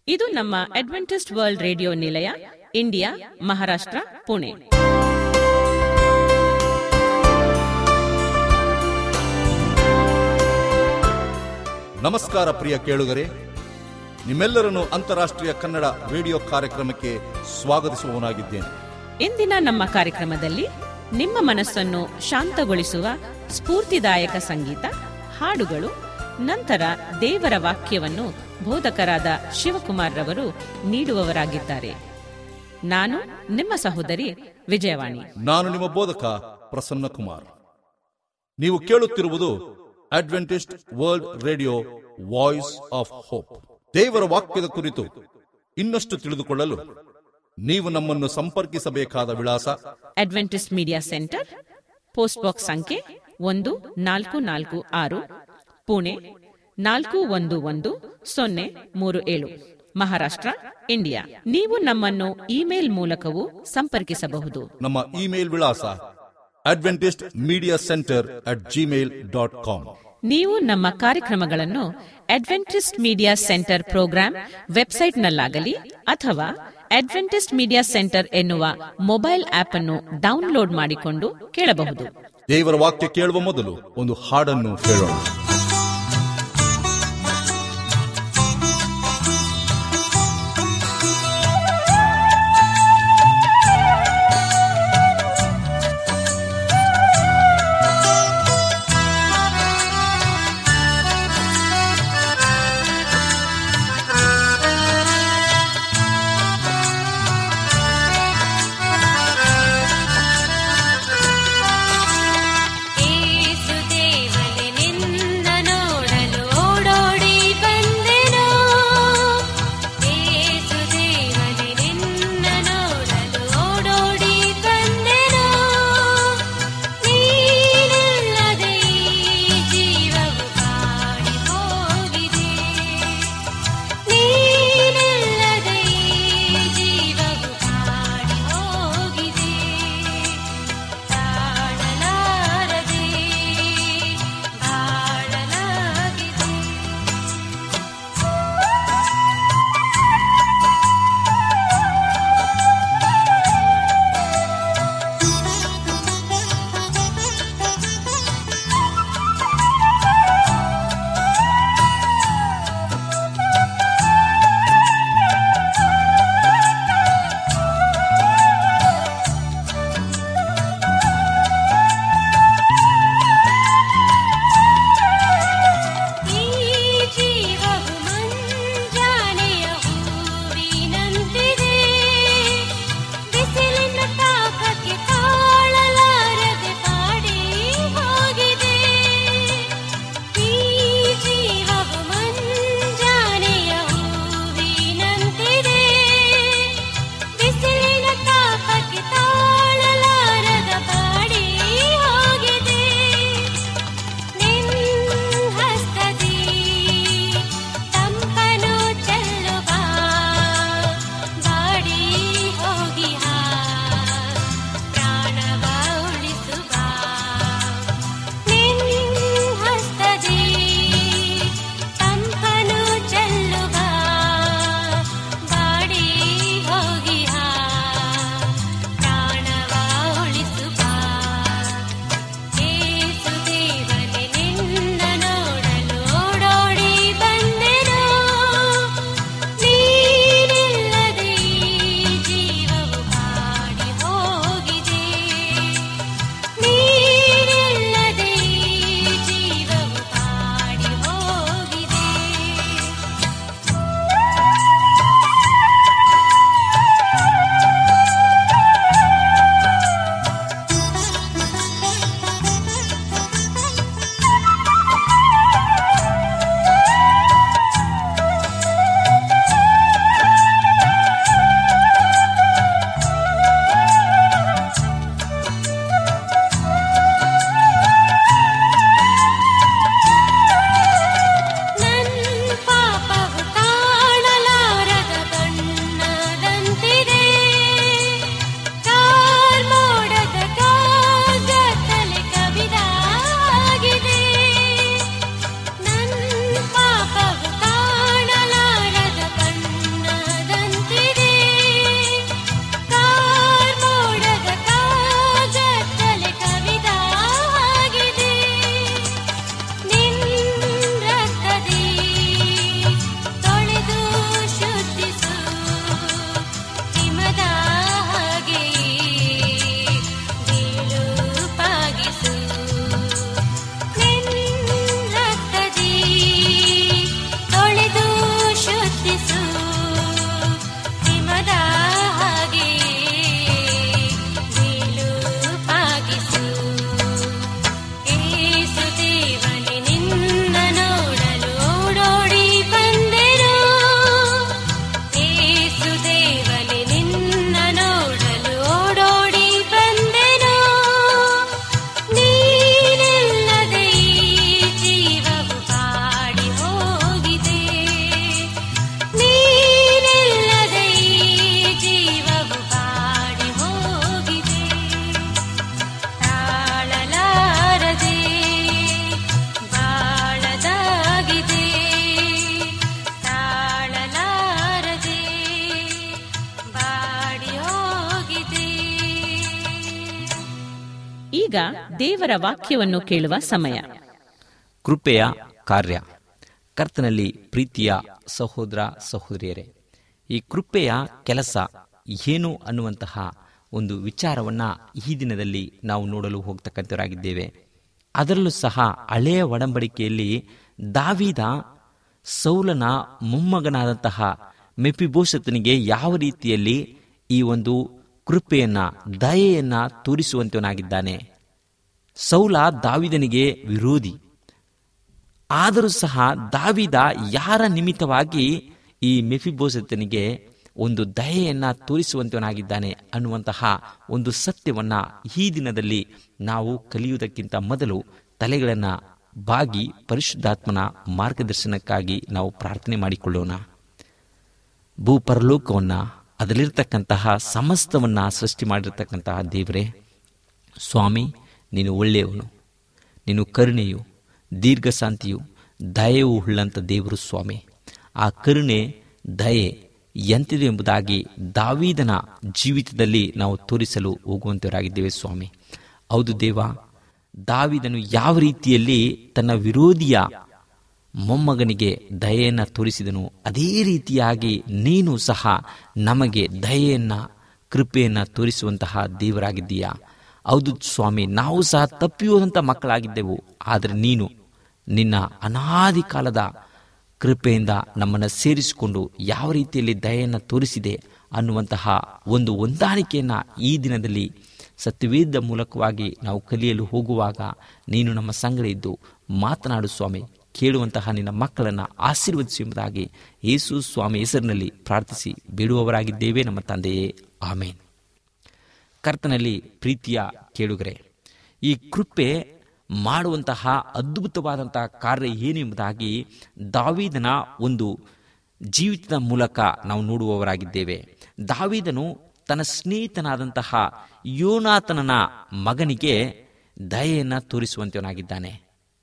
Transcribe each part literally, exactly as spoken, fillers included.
ಇದು ನಮ್ಮ Adventist world radio ನಿಲಯ, ಇಂಡಿಯಾ, ಮಹಾರಾಷ್ಟ್ರ, ಪುಣೆ. ನಮಸ್ಕಾರ ಪ್ರಿಯ ಕೇಳುಗರೆ, ನಿಮ್ಮೆಲ್ಲರನ್ನು ಅಂತಾರಾಷ್ಟ್ರೀಯ ಕನ್ನಡ ರೇಡಿಯೋ ಕಾರ್ಯಕ್ರಮಕ್ಕೆ ಸ್ವಾಗತಿಸುವವನಾಗಿದ್ದೇನೆ. ಇಂದಿನ ನಮ್ಮ ಕಾರ್ಯಕ್ರಮದಲ್ಲಿ ನಿಮ್ಮ ಮನಸ್ಸನ್ನು ಶಾಂತಗೊಳಿಸುವ ಸ್ಫೂರ್ತಿದಾಯಕ ಸಂಗೀತ, ಹಾಡುಗಳು, ನಂತರ ದೇವರ ವಾಕ್ಯವನ್ನು ಬೋಧಕರಾದ ಶಿವಕುಮಾರ್ ರವರು ನೀಡುವವರಾಗಿದ್ದಾರೆ. ನಾನು ನಿಮ್ಮ ಸಹೋದರಿ ವಿಜಯವಾಣಿ. ನಾನು ನಿಮ್ಮ ಬೋಧಕ ಪ್ರಸನ್ನ ಕುಮಾರ್. ನೀವು ಕೇಳುತ್ತಿರುವುದು Adventist world radio, voice of hope. ದೇವರ ವಾಕ್ಯದ ಕುರಿತು ಇನ್ನಷ್ಟು ತಿಳಿದುಕೊಳ್ಳಲು ನೀವು ನಮ್ಮನ್ನು ಸಂಪರ್ಕಿಸಬೇಕಾದ ವಿಳಾಸ: Adventist media centre, post box ಸಂಖ್ಯೆ ಒಂದು ನಾಲ್ಕು ನಾಲ್ಕು ಆರು, ಪುಣೆ ನಾಲ್ಕು ಒಂದು ಒಂದು ಸೊನ್ನೆ ಮೂರು ಏಳು, ಮಹಾರಾಷ್ಟ್ರ, ಇಂಡಿಯಾ. ನೀವು ನಮ್ಮನ್ನು ಇಮೇಲ್ ಮೂಲಕವೂ ಸಂಪರ್ಕಿಸಬಹುದು. ನಮ್ಮ ಇಮೇಲ್ ವಿಳಾಸ Adventist media centre at Gmail dot com. ನೀವು ನಮ್ಮ ಕಾರ್ಯಕ್ರಮಗಳನ್ನು ಅಡ್ವೆಂಟಿಸ್ಟ್ ಮೀಡಿಯಾ ಸೆಂಟರ್ ಪ್ರೋಗ್ರಾಂ ವೆಬ್ಸೈಟ್ನಲ್ಲಾಗಲಿ ಅಥವಾ ಅಡ್ವೆಂಟಿಸ್ಟ್ ಮೀಡಿಯಾ ಸೆಂಟರ್ ಎನ್ನುವ ಮೊಬೈಲ್ ಆಪ್ ಅನ್ನು ಡೌನ್ಲೋಡ್ ಮಾಡಿಕೊಂಡು ಕೇಳಬಹುದು. ದೇವರ ವಾಕ್ಯ ಕೇಳುವ ಮೊದಲು ಒಂದು ಹಾಡನ್ನು ಕೇಳೋಣ. ಏಸು ದೇವನೇ ನಿನ್ನ ಇದೀಗ ದೇವರ ವಾಕ್ಯವನ್ನು ಕೇಳುವ ಸಮಯ. ಕೃಪೆಯ ಕಾರ್ಯ. ಕರ್ತನಲ್ಲಿ ಪ್ರೀತಿಯ ಸಹೋದರ ಸಹೋದರಿಯರೇ, ಈ ಕೃಪೆಯ ಕೆಲಸ ಏನು ಅನ್ನುವಂತಹ ಒಂದು ವಿಚಾರವನ್ನು ಈ ದಿನದಲ್ಲಿ ನಾವು ನೋಡಲು ಹೋಗ್ತಕ್ಕಂಥವರಾಗಿದ್ದೇವೆ. ಅದರಲ್ಲೂ ಸಹ ಹಳೆಯ ಒಡಂಬಡಿಕೆಯಲ್ಲಿ ದಾವೀದ ಸೌಲನ ಮೊಮ್ಮಗನಾದಂತಹ ಮೆಫಿಬೋಶೆತನಿಗೆ ಯಾವ ರೀತಿಯಲ್ಲಿ ಈ ಒಂದು ಕೃಪೆಯನ್ನ ದಯೆಯನ್ನ ತೋರಿಸುವಂತವನಾಗಿದ್ದಾನೆ. ಸೌಲ ದಾವೀದನಿಗೆ ವಿರೋಧಿ, ಆದರೂ ಸಹ ದಾವೀದ ಯಾರ ನಿಮಿತ್ತವಾಗಿ ಈ ಮೆಫಿಬೋಶೆತನಿಗೆ ಒಂದು ದಯೆಯನ್ನ ತೋರಿಸುವಂತವನಾಗಿದ್ದಾನೆ ಅನ್ನುವಂತಹ ಒಂದು ಸತ್ಯವನ್ನ ಈ ದಿನದಲ್ಲಿ ನಾವು ಕಲಿಯುವುದಕ್ಕಿಂತ ಮೊದಲು ತಲೆಗಳನ್ನು ಬಾಗಿ ಪರಿಶುದ್ಧಾತ್ಮನ ಮಾರ್ಗದರ್ಶನಕ್ಕಾಗಿ ನಾವು ಪ್ರಾರ್ಥನೆ ಮಾಡಿಕೊಳ್ಳೋಣ. ಭೂಪರಲೋಕವನ್ನ, ಅದರಲ್ಲಿರ್ತಕ್ಕಂತಹ ಸಮಸ್ತವನ್ನ ಸೃಷ್ಟಿ ಮಾಡಿರ್ತಕ್ಕಂತಹ ದೇವರೇ, ಸ್ವಾಮಿ, ನೀನು ಒಳ್ಳೆಯವನು, ನೀನು ಕರುಣೆಯು, ದೀರ್ಘಶಾಂತಿಯು, ದಯೆಯೂ ಉಳ್ಳಂಥ ದೇವರು ಸ್ವಾಮಿ. ಆ ಕರುಣೆ, ದಯೆ ಎಂತಿದೆ ಎಂಬುದಾಗಿ ದಾವೀದನ ಜೀವಿತದಲ್ಲಿ ನಾವು ತೋರಿಸಲು ಹೋಗುವಂತವರಾಗಿದ್ದೇವೆ ಸ್ವಾಮಿ. ಹೌದು ದೇವ, ದಾವೀದನು ಯಾವ ರೀತಿಯಲ್ಲಿ ತನ್ನ ವಿರೋಧಿಯ ಮೊಮ್ಮಗನಿಗೆ ದಯೆಯನ್ನು ತೋರಿಸಿದನು, ಅದೇ ರೀತಿಯಾಗಿ ನೀನು ಸಹ ನಮಗೆ ದಯೆಯನ್ನ, ಕೃಪೆಯನ್ನು ತೋರಿಸುವಂತಹ ದೇವರಾಗಿದ್ದೀಯಾ. ಹೌದು ಸ್ವಾಮಿ, ನಾವು ಸಹ ತಪ್ಪಿ ಹೋದಂಥ ಮಕ್ಕಳಾಗಿದ್ದೆವು. ಆದರೆ ನೀನು ನಿನ್ನ ಅನಾದಿ ಕಾಲದ ಕೃಪೆಯಿಂದ ನಮ್ಮನ್ನು ಸೇರಿಸಿಕೊಂಡು ಯಾವ ರೀತಿಯಲ್ಲಿ ದಯೆಯನ್ನು ತೋರಿಸಿದೆ ಅನ್ನುವಂತಹ ಒಂದು ಹೊಂದಾಣಿಕೆಯನ್ನು ಈ ದಿನದಲ್ಲಿ ಸತ್ಯವೇದ ಮೂಲಕವಾಗಿ ನಾವು ಕಲಿಯಲು ಹೋಗುವಾಗ ನೀನು ನಮ್ಮ ಸಂಗಡ ಇದ್ದು ಮಾತನಾಡು ಸ್ವಾಮಿ. ಕೇಳುವಂತಹ ನಿನ್ನ ಮಕ್ಕಳನ್ನು ಆಶೀರ್ವದಿಸು ಎಂಬುದಾಗಿ ಯೇಸು ಸ್ವಾಮಿ ಹೆಸರಿನಲ್ಲಿ ಪ್ರಾರ್ಥಿಸಿ ಬೇಡುವವರಾಗಿದ್ದೇವೆ ನಮ್ಮ ತಂದೆಯೇ, ಆಮೇನ್. ಕರ್ತನಲ್ಲಿ ಪ್ರೀತಿಯ ಕೇಳುಗರೆ, ಈ ಕೃಪೆ ಮಾಡುವಂತಹ ಅದ್ಭುತವಾದಂತಹ ಕಾರ್ಯ ಏನು ಎಂಬುದಾಗಿ ದಾವೀದನ ಒಂದು ಜೀವಿತದ ಮೂಲಕ ನಾವು ನೋಡುವವರಾಗಿದ್ದೇವೆ. ದಾವೀದನು ತನ್ನ ಸ್ನೇಹಿತನಾದಂತಹ ಯೋನಾತನನ ಮಗನಿಗೆ ದಯೆಯನ್ನು ತೋರಿಸುವಂತವನಾಗಿದ್ದಾನೆ.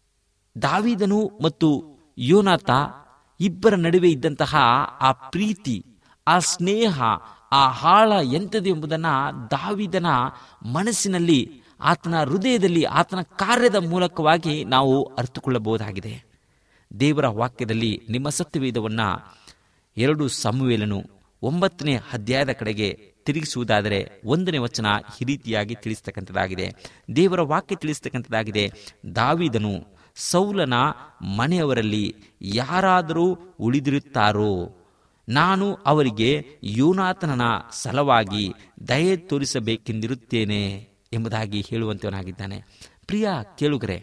ದಾವೀದನು ಮತ್ತು ಯೋನಾತ ಇಬ್ಬರ ನಡುವೆ ಇದ್ದಂತಹ ಆ ಪ್ರೀತಿ, ಆ ಸ್ನೇಹ, ಆ ಆಳ ಎಂಥದ್ದು ಎಂಬುದನ್ನು ದಾವೀದನ ಮನಸ್ಸಿನಲ್ಲಿ, ಆತನ ಹೃದಯದಲ್ಲಿ, ಆತನ ಕಾರ್ಯದ ಮೂಲಕವಾಗಿ ನಾವು ಅರಿತುಕೊಳ್ಳಬಹುದಾಗಿದೆ. ದೇವರ ವಾಕ್ಯದಲ್ಲಿ ನಿಮ್ಮ ಸತ್ಯವೇದವನ್ನು ಎರಡು ಸಮುವೇಲನು ಒಂಬತ್ತನೇ ಅಧ್ಯಾಯದ ಕಡೆಗೆ ತಿರುಗಿಸುವುದಾದರೆ ಒಂದನೇ ವಚನ ಈ ರೀತಿಯಾಗಿ ತಿಳಿಸ್ತಕ್ಕಂಥದ್ದಾಗಿದೆ. ದೇವರ ವಾಕ್ಯ ತಿಳಿಸ್ತಕ್ಕಂಥದ್ದಾಗಿದೆ, ದಾವೀದನು ಸೌಲನ ಮನೆಯವರಲ್ಲಿ ಯಾರಾದರೂ ಉಳಿದಿರುತ್ತಾರೋ ನಾನು ಅವರಿಗೆ ಯೋನಾತನನ ಸಲವಾಗಿ ದಯೆ ತೋರಿಸಬೇಕೆಂದಿರುತ್ತೇನೆ ಎಂಬುದಾಗಿ ಹೇಳುವಂತವನಾಗಿದ್ದಾನೆ. ಪ್ರಿಯ ಕೇಳುಗರೆ,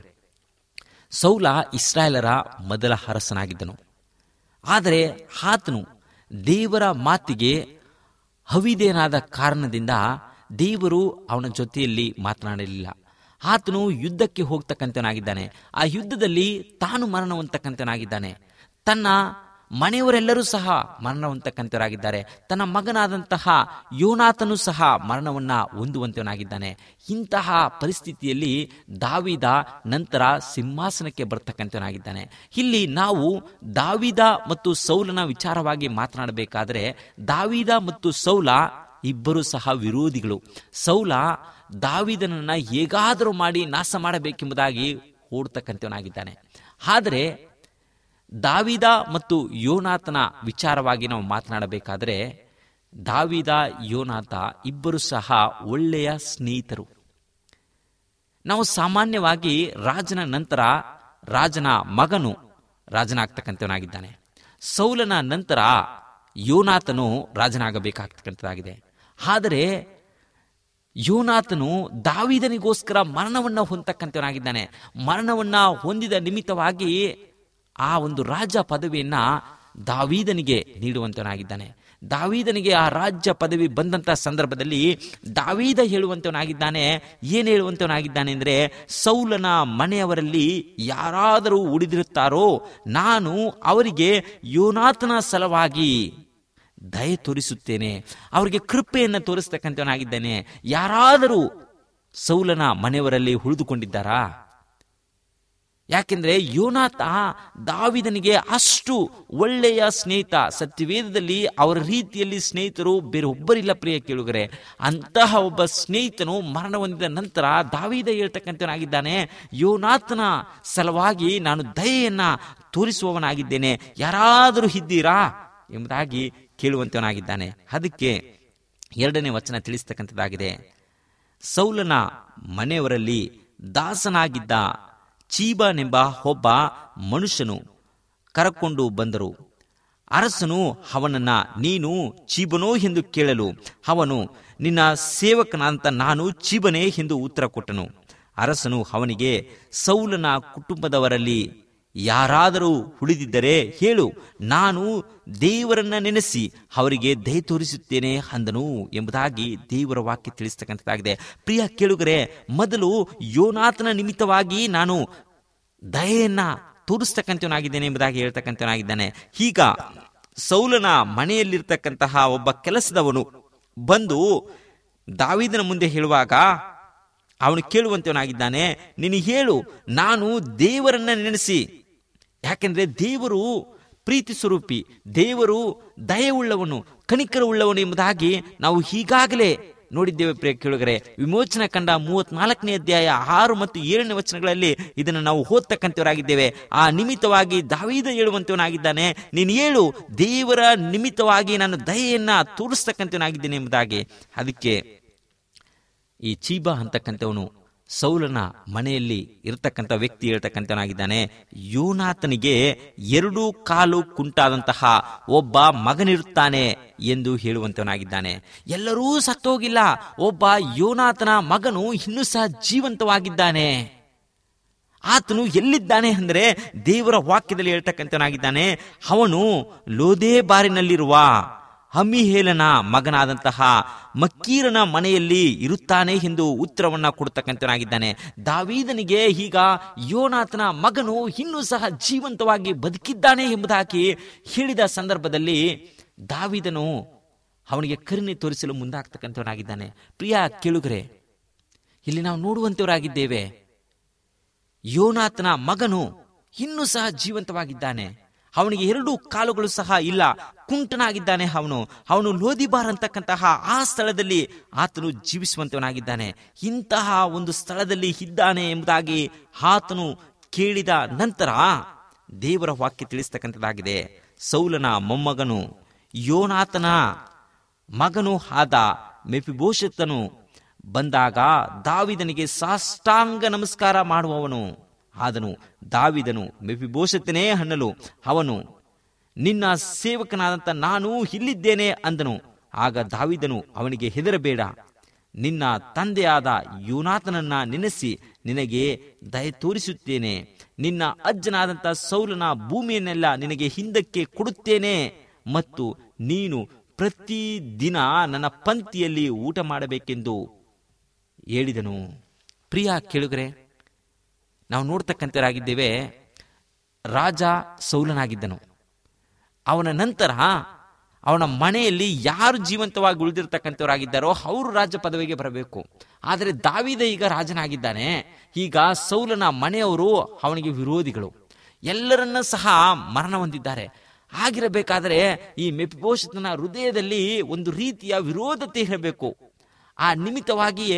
ಸೌಲ ಇಸ್ರಾಯೇಲರ ಮೊದಲ ಅರಸನಾಗಿದ್ದನು. ಆದರೆ ಆತನು ದೇವರ ಮಾತಿಗೆ ಅವಿಧೇಯನಾದ ಕಾರಣದಿಂದ ದೇವರು ಅವನ ಜೊತೆಯಲ್ಲಿ ಮಾತನಾಡಲಿಲ್ಲ. ಆತನು ಯುದ್ಧಕ್ಕೆ ಹೋಗ್ತಕ್ಕಂಥವನಾಗಿದ್ದಾನೆ. ಆ ಯುದ್ಧದಲ್ಲಿ ತಾನು ಮರಣ ಹೊಂದತಕ್ಕಂಥವನಾಗಿದ್ದಾನೆ. ತನ್ನ ಮನೆಯವರೆಲ್ಲರೂ ಸಹ ಮರಣ ಹೊಂದತಕ್ಕಂಥವರಾಗಿದ್ದಾರೆ. ತನ್ನ ಮಗನಾದಂತಹ ಯೋನಾತನು ಸಹ ಮರಣವನ್ನ ಹೊಂದುವಂತವನಾಗಿದ್ದಾನೆ. ಇಂತಹ ಪರಿಸ್ಥಿತಿಯಲ್ಲಿ ದಾವೀದ ನಂತರ ಸಿಂಹಾಸನಕ್ಕೆ ಬರ್ತಕ್ಕಂಥವನಾಗಿದ್ದಾನೆ. ಇಲ್ಲಿ ನಾವು ದಾವೀದ ಮತ್ತು ಸೌಲನ ವಿಚಾರವಾಗಿ ಮಾತನಾಡಬೇಕಾದ್ರೆ, ದಾವೀದ ಮತ್ತು ಸೌಲ ಇಬ್ಬರು ಸಹ ವಿರೋಧಿಗಳು. ಸೌಲ ದಾವೀದನನ್ನ ಹೇಗಾದರೂ ಮಾಡಿ ನಾಶ ಮಾಡಬೇಕೆಂಬುದಾಗಿ ಓಡ್ತಕ್ಕಂಥವನಾಗಿದ್ದಾನೆ. ಆದರೆ ದಾವೀದ ಮತ್ತು ಯೋನಾತನ ವಿಚಾರವಾಗಿ ನಾವು ಮಾತನಾಡಬೇಕಾದರೆ, ದಾವೀದ ಯೋನಾತ ಇಬ್ಬರು ಸಹ ಒಳ್ಳೆಯ ಸ್ನೇಹಿತರು. ನಾವು ಸಾಮಾನ್ಯವಾಗಿ ರಾಜನ ನಂತರ ರಾಜನ ಮಗನು ರಾಜನಾಗ್ತಕ್ಕಂಥವನಾಗಿದ್ದಾನೆ. ಸೌಲನ ನಂತರ ಯೋನಾತನು ರಾಜನಾಗಬೇಕಾಗ್ತಕ್ಕಂಥದ್ದಾಗಿದೆ. ಆದರೆ ಯೋನಾತನು ದಾವೀದನಿಗೋಸ್ಕರ ಮರಣವನ್ನ ಹೊಂದತಕ್ಕಂಥವನಾಗಿದ್ದಾನೆ. ಮರಣವನ್ನ ಹೊಂದಿದ ನಿಮಿತ್ತವಾಗಿ ಆ ಒಂದು ರಾಜ್ಯ ಪದವಿಯನ್ನ ದಾವೀದನಿಗೆ ನೀಡುವಂತವನಾಗಿದ್ದಾನೆ. ದಾವೀದನಿಗೆ ಆ ರಾಜ್ಯ ಪದವಿ ಬಂದಂತ ಸಂದರ್ಭದಲ್ಲಿ ದಾವೀದ ಹೇಳುವಂತವನಾಗಿದ್ದಾನೆ. ಏನು ಹೇಳುವಂತವನಾಗಿದ್ದಾನೆ ಅಂದರೆ, ಸೌಲನ ಮನೆಯವರಲ್ಲಿ ಯಾರಾದರೂ ಉಳಿದಿರುತ್ತಾರೋ ನಾನು ಅವರಿಗೆ ಯೋನಾತನ ಸಲವಾಗಿ ದಯೆ ತೋರಿಸುತ್ತೇನೆ, ಅವರಿಗೆ ಕೃಪೆಯನ್ನು ತೋರಿಸ್ತಕ್ಕಂಥವನಾಗಿದ್ದೇನೆ. ಯಾರಾದರೂ ಸೌಲನ ಮನೆಯವರಲ್ಲಿ ಉಳಿದುಕೊಂಡಿದ್ದಾರಾ? ಯಾಕೆಂದ್ರೆ ಯೋನಾತ ದಾವೀದನಿಗೆ ಅಷ್ಟು ಒಳ್ಳೆಯ ಸ್ನೇಹಿತ. ಸತ್ಯವೇದದಲ್ಲಿ ಅವರ ರೀತಿಯಲ್ಲಿ ಸ್ನೇಹಿತರು ಬೇರೆ ಒಬ್ಬರಿಲ್ಲ ಪ್ರಿಯ ಕೇಳುಗರೆ. ಅಂತಹ ಒಬ್ಬ ಸ್ನೇಹಿತನು ಮರಣ ಹೊಂದಿದ ನಂತರ ದಾವೀದ ಹೇಳ್ತಕ್ಕಂಥವನಾಗಿದ್ದಾನೆ, ಯೋನಾತನ ಸಲುವಾಗಿ ನಾನು ದಯೆಯನ್ನ ತೋರಿಸುವವನಾಗಿದ್ದೇನೆ, ಯಾರಾದರೂ ಇದ್ದೀರಾ ಎಂಬುದಾಗಿ ಕೇಳುವಂತವನಾಗಿದ್ದಾನೆ. ಅದಕ್ಕೆ ಎರಡನೇ ವಚನ ತಿಳಿಸ್ತಕ್ಕಂಥದ್ದಾಗಿದೆ. ಸೌಲನ ಮನೆಯವರಲ್ಲಿ ದಾಸನಾಗಿದ್ದ ಚೀಬನೆಂಬ ಒಬ್ಬ ಮನುಷ್ಯನು ಕರಕೊಂಡು ಬಂದರು. ಅರಸನು ಅವನನ್ನ ನೀನು ಚೀಬನೋ ಎಂದು ಕೇಳಲು ಅವನು ನಿನ್ನ ಸೇವಕನಾದಂತ ನಾನು ಚೀಬನೇ ಎಂದು ಉತ್ತರ ಕೊಟ್ಟನು. ಅರಸನು ಅವನಿಗೆ, ಸೌಲನ ಕುಟುಂಬದವರಲ್ಲಿ ಯಾರಾದರೂ ಉಳಿದಿದ್ದರೆ ಹೇಳು, ನಾನು ದೇವರನ್ನ ನೆನೆಸಿ ಅವರಿಗೆ ದಯೆ ತೋರಿಸುತ್ತೇನೆ ಅಂದನು ಎಂಬುದಾಗಿ ದೇವರ ವಾಕ್ಯ ತಿಳಿಸ್ತಕ್ಕಂಥದ್ದಾಗಿದೆ. ಪ್ರಿಯ ಕೇಳುಗರೆ, ಮೊದಲು ಯೋನಾತನ ನಿಮಿತ್ತವಾಗಿ ನಾನು ದಯೆಯನ್ನ ತೋರಿಸ್ತಕ್ಕಂಥವನಾಗಿದ್ದೇನೆ ಎಂಬುದಾಗಿ ಹೇಳ್ತಕ್ಕಂಥವನಾಗಿದ್ದಾನೆ. ಈಗ ಸೌಲನ ಮನೆಯಲ್ಲಿರ್ತಕ್ಕಂತಹ ಒಬ್ಬ ಕೆಲಸದವನು ಬಂದು ದಾವೀದನ ಮುಂದೆ ಹೇಳುವಾಗ ಅವನು ಕೇಳುವಂತವನಾಗಿದ್ದಾನೆ, ನೀನು ಹೇಳು, ನಾನು ದೇವರನ್ನ ನೆನೆಸಿ. ಯಾಕೆಂದ್ರೆ ದೇವರು ಪ್ರೀತಿ ಸ್ವರೂಪಿ, ದೇವರು ದಯೆಯುಳ್ಳವನು, ಕನಿಕರವುಳ್ಳವನು ಎಂಬುದಾಗಿ ನಾವು ಈಗಾಗಲೇ ನೋಡಿದ್ದೇವೆ. ಪ್ರಿಯ ಕೇಳುಗರೆ, ವಿಮೋಚನಾ ಕಂಡ ಮೂವತ್ನಾಲ್ಕನೇ ಅಧ್ಯಾಯ ಆರು ಮತ್ತು ಏಳನೇ ವಚನಗಳಲ್ಲಿ ಇದನ್ನು ನಾವು ಓದ್ತಕ್ಕಂಥವರಾಗಿದ್ದೇವೆ. ಆ ನಿಮಿತ್ತವಾಗಿ ದಾವೀದ ಹೇಳುವಂತವನಾಗಿದ್ದಾನೆ, ನೀನು ಹೇಳು, ದೇವರ ನಿಮಿತ್ತವಾಗಿ ನಾನು ದಯೆಯನ್ನ ತೋರಿಸ್ತಕ್ಕಂಥವನಾಗಿದ್ದೇನೆ ಎಂಬುದಾಗಿ. ಅದಕ್ಕೆ ಈ ಚೀಬ ಅಂತಕ್ಕಂಥವನು ಸೌಲನ ಮನೆಯಲ್ಲಿ ಇರತಕ್ಕಂಥ ವ್ಯಕ್ತಿ ಹೇಳ್ತಕ್ಕಂಥವನಾಗಿದ್ದಾನೆ, ಯೋನಾತನಿಗೆ ಎರಡು ಕಾಲು ಕುಂಟಾದಂತಹ ಒಬ್ಬ ಮಗನಿರುತ್ತಾನೆ ಎಂದು ಹೇಳುವಂತವನಾಗಿದ್ದಾನೆ. ಎಲ್ಲರೂ ಸತ್ತೋಗಿಲ್ಲ, ಒಬ್ಬ ಯೋನಾತನ ಮಗನು ಇನ್ನೂ ಸಹ ಜೀವಂತವಾಗಿದ್ದಾನೆ. ಆತನು ಎಲ್ಲಿದ್ದಾನೆ ಅಂದರೆ ದೇವರ ವಾಕ್ಯದಲ್ಲಿ ಹೇಳ್ತಕ್ಕಂಥವನಾಗಿದ್ದಾನೆ, ಅವನು ಲೋದೇಬಾರಿನಲ್ಲಿರುವ ಅಮ್ಮಿಹೇಲನ ಮಗನಾದಂತಹ ಮಕ್ಕೀರನ ಮನೆಯಲ್ಲಿ ಇರುತ್ತಾನೆ ಎಂದು ಉತ್ತರವನ್ನ ಕೊಡ್ತಕ್ಕಂಥವನಾಗಿದ್ದಾನೆ. ದಾವೀದನಿಗೆ ಈಗ ಯೋನಾತನ ಮಗನು ಇನ್ನೂ ಸಹ ಜೀವಂತವಾಗಿ ಬದುಕಿದ್ದಾನೆ ಎಂಬುದಾಗಿ ಹೇಳಿದ ಸಂದರ್ಭದಲ್ಲಿ ದಾವೀದನು ಅವನಿಗೆ ಕರುಣೆ ತೋರಿಸಲು ಮುಂದಾಗ್ತಕ್ಕಂಥವನಾಗಿದ್ದಾನೆ. ಪ್ರಿಯ ಕೇಳುಗರೆ, ಇಲ್ಲಿ ನಾವು ನೋಡುವಂತವರಾಗಿದ್ದೇವೆ, ಯೋನಾತನ ಮಗನು ಇನ್ನೂ ಸಹ ಜೀವಂತವಾಗಿದ್ದಾನೆ. ಅವನಿಗೆ ಎರಡು ಕಾಲುಗಳು ಸಹ ಇಲ್ಲ, ಕುಂಟನಾಗಿದ್ದಾನೆ. ಅವನು ಅವನು ಲೋದಿಬಾರ್ ಅಂತಕ್ಕಂತಹ ಆ ಸ್ಥಳದಲ್ಲಿ ಆತನು ಜೀವಿಸುವಂತವನಾಗಿದ್ದಾನೆ. ಇಂತಹ ಒಂದು ಸ್ಥಳದಲ್ಲಿ ಇದ್ದಾನೆ ಎಂಬುದಾಗಿ ಆತನು ಕೇಳಿದ ನಂತರ ದೇವರ ವಾಕ್ಯ ತಿಳಿಸ್ತಕ್ಕಂಥದ್ದಾಗಿದೆ. ಸೌಲನ ಮೊಮ್ಮಗನು ಯೋನಾತನ ಮಗನು ಆದ ಮೆಫಿಬೋಶೆತನು ಬಂದಾಗ ದಾವೀದನಿಗೆ ಸಾಷ್ಟಾಂಗ ನಮಸ್ಕಾರ ಮಾಡುವವನು ಆದನು. ದಾವೀದನು ಮೆಫಿಬೋಶೆತನೇ ಅನ್ನಲು ಅವನು, ನಿನ್ನ ಸೇವಕನಾದಂಥ ನಾನು ಇಲ್ಲಿದ್ದೇನೆ ಅಂದನು. ಆಗ ದಾವೀದನು ಅವನಿಗೆ, ಹೆದರಬೇಡ, ನಿನ್ನ ತಂದೆಯಾದ ಯೋನಾತನನ್ನ ನೆನೆಸಿ ನಿನಗೆ ದಯೆ ತೋರಿಸುತ್ತೇನೆ. ನಿನ್ನ ಅಜ್ಜನಾದಂಥ ಸೌಲನ ಭೂಮಿಯನ್ನೆಲ್ಲ ನಿನಗೆ ಹಿಂದಕ್ಕೆ ಕೊಡುತ್ತೇನೆ ಮತ್ತು ನೀನು ಪ್ರತಿ ದಿನ ನನ್ನ ಪಂಕ್ತಿಯಲ್ಲಿ ಊಟ ಮಾಡಬೇಕೆಂದು ಹೇಳಿದನು. ಪ್ರಿಯ ಕೇಳುಗರೆ, ನಾವು ನೋಡ್ತಕ್ಕಂಥವರಾಗಿದ್ದೇವೆ, ರಾಜ ಸೌಲನಾಗಿದ್ದನು. ಅವನ ನಂತರ ಅವನ ಮನೆಯಲ್ಲಿ ಯಾರು ಜೀವಂತವಾಗಿ ಉಳಿದಿರ್ತಕ್ಕಂಥವರಾಗಿದ್ದಾರೋ ಅವರು ರಾಜ ಪದವಿಗೆ ಬರಬೇಕು. ಆದರೆ ದಾವೀದ ಈಗ ರಾಜನಾಗಿದ್ದಾನೆ. ಈಗ ಸೌಲನ ಮನೆಯವರು ಅವನಿಗೆ ವಿರೋಧಿಗಳು, ಎಲ್ಲರನ್ನ ಸಹ ಮರಣ ಹೊಂದಿದ್ದಾರೆ. ಆಗಿರಬೇಕಾದರೆ ಈ ಮೆಫಿಬೋಶೆತನ ಹೃದಯದಲ್ಲಿ ಒಂದು ರೀತಿಯ ವಿರೋಧತೆ ಇರಬೇಕು. ಆ ನಿಮಿತ್ತವಾಗಿಯೇ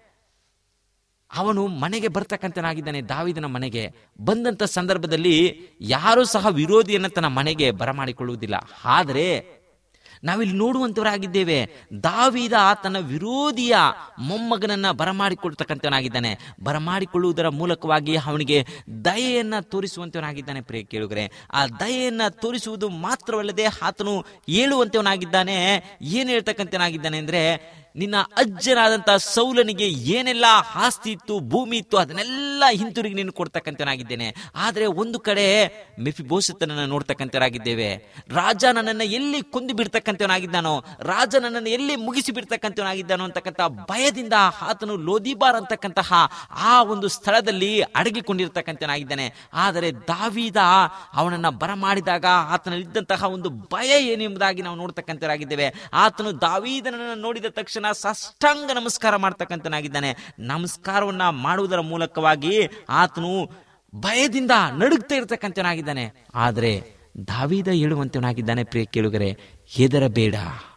ಅವನು ಮನೆಗೆ ಬರ್ತಕ್ಕಂಥನಾಗಿದ್ದಾನೆ. ದಾವೀದನ ಮನೆಗೆ ಬಂದಂತ ಸಂದರ್ಭದಲ್ಲಿ ಯಾರೂ ಸಹ ವಿರೋಧಿಯನ್ನ ತನ್ನ ಮನೆಗೆ ಬರಮಾಡಿಕೊಳ್ಳುವುದಿಲ್ಲ. ಆದರೆ ನಾವಿಲ್ಲಿ ನೋಡುವಂತವರಾಗಿದ್ದೇವೆ, ದಾವೀದ ತನ್ನ ವಿರೋಧಿಯ ಮೊಮ್ಮಗನನ್ನ ಬರಮಾಡಿಕೊಳ್ತಕ್ಕಂಥವನಾಗಿದ್ದಾನೆ. ಬರಮಾಡಿಕೊಳ್ಳುವುದರ ಮೂಲಕವಾಗಿ ಅವನಿಗೆ ದಯೆಯನ್ನ ತೋರಿಸುವಂತವನಾಗಿದ್ದಾನೆ. ಪ್ರಿಯ ಕೇಳುಗರೆ, ಆ ದಯೆಯನ್ನ ತೋರಿಸುವುದು ಮಾತ್ರವಲ್ಲದೆ ಆತನು ಹೇಳುವಂತವನಾಗಿದ್ದಾನೆ. ಏನ್ ಹೇಳ್ತಕ್ಕಂಥವನಾಗಿದ್ದಾನೆ ಅಂದ್ರೆ, ನಿನ್ನ ಅಜ್ಜನಾದಂತ ಸೌಲನಿಗೆ ಏನೆಲ್ಲ ಆಸ್ತಿ ಇತ್ತು, ಭೂಮಿ ಇತ್ತು, ಅದನ್ನೆಲ್ಲ ಹಿಂತಿರುಗಿ ನೀನು ಕೊಡ್ತಕ್ಕಂಥವನಾಗಿದ್ದೇನೆ. ಆದರೆ ಒಂದು ಕಡೆ ಮೆಫಿಬೋಶೆತನನ್ನ ನೋಡ್ತಕ್ಕಂಥವರಾಗಿದ್ದೇವೆ. ರಾಜ ನನ್ನನ್ನು ಎಲ್ಲಿ ಕೊಂದು ಬಿಡ್ತಕ್ಕಂಥವನಾಗಿದ್ದಾನೋ, ರಾಜ ನನ್ನನ್ನು ಎಲ್ಲಿ ಮುಗಿಸಿ ಬಿಡ್ತಕ್ಕಂಥವನಾಗಿದ್ದಾನೋ ಅಂತಕ್ಕಂಥ ಭಯದಿಂದ ಆತನು ಲೋದಿಬಾರ್ ಅಂತಕ್ಕಂತಹ ಆ ಒಂದು ಸ್ಥಳದಲ್ಲಿ ಅಡಗಿಕೊಂಡಿರ್ತಕ್ಕಂಥವನಾಗಿದ್ದಾನೆ. ಆದರೆ ದಾವೀದ ಅವನನ್ನ ಬರಮಾಡಿದಾಗ ಆತನಲ್ಲಿದ್ದಂತಹ ಒಂದು ಭಯ ಏನು ಎಂಬುದಾಗಿ ನಾವು ನೋಡ್ತಕ್ಕಂಥವರಾಗಿದ್ದೇವೆ. ಆತನು ದಾವೀದನನ್ನು ನೋಡಿದ ತಕ್ಷಣ ಸಾಷ್ಟಾಂಗ ನಮಸ್ಕಾರ ಮಾಡ್ತಕ್ಕಂಥನಾಗಿದ್ದಾನೆ. ನಮಸ್ಕಾರವನ್ನ ಮಾಡುವುದರ ಮೂಲಕವಾಗಿ ಆತನು ಭಯದಿಂದ ನಡುಗ್ತಾ ಇರ್ತಕ್ಕಂಥವನಾಗಿದ್ದಾನೆ. ಆದರೆ ದಾವೀದ ಹೇಳುವಂತವನಾಗಿದ್ದಾನೆ, ಪ್ರಿಯ ಕೇಳುಗರೆ, ಹೆದರಬೇಡ.